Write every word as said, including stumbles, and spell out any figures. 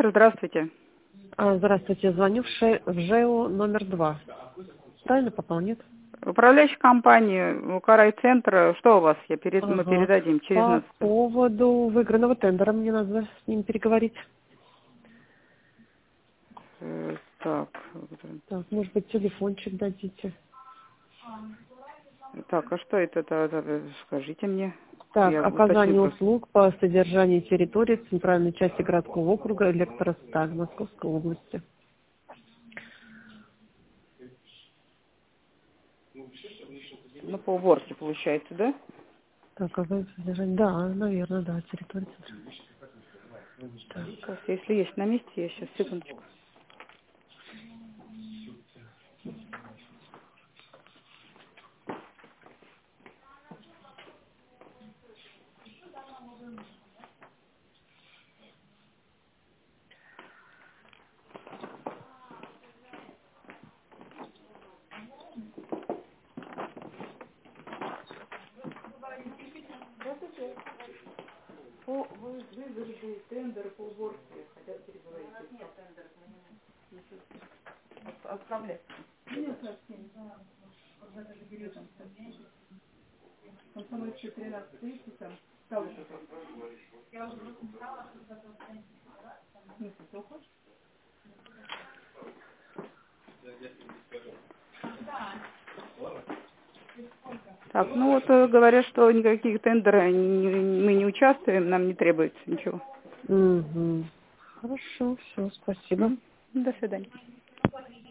центр, здравствуйте. А, Здравствуйте, звоню в, Ше... в ЖЭО номер два. Правильно попал, нет? Управляющая компания Укррайцентра, что у вас? Я перед... Мы Ага. передадим через По нас. поводу выигранного тендера мне надо с ним переговорить. Э, так, Так, может быть, телефончик дадите. так, а что это? это, это, скажите мне. Так, Я уточню оказание просто. услуг по содержанию территории центральной части городского округа Электросталь Московской области. Ну, по уборке получается, да? Так, оказание содержания. Да, наверное, да, территория центральной. Так. Сейчас, если есть на месте, я сейчас, секундочку. По, вы выиграли тендер по уборке, хотят переговорить. Нет, тендер. Отправлять. Нет, совсем. Комсомольская тринадцать тридцать, там, стало что-то. Смысл, ты уходишь? Так, ну вот э, говорят, что никаких тендеров не- не- мы не участвуем, нам не требуется ничего. Угу. Хорошо, все, спасибо. Мгм. До свидания.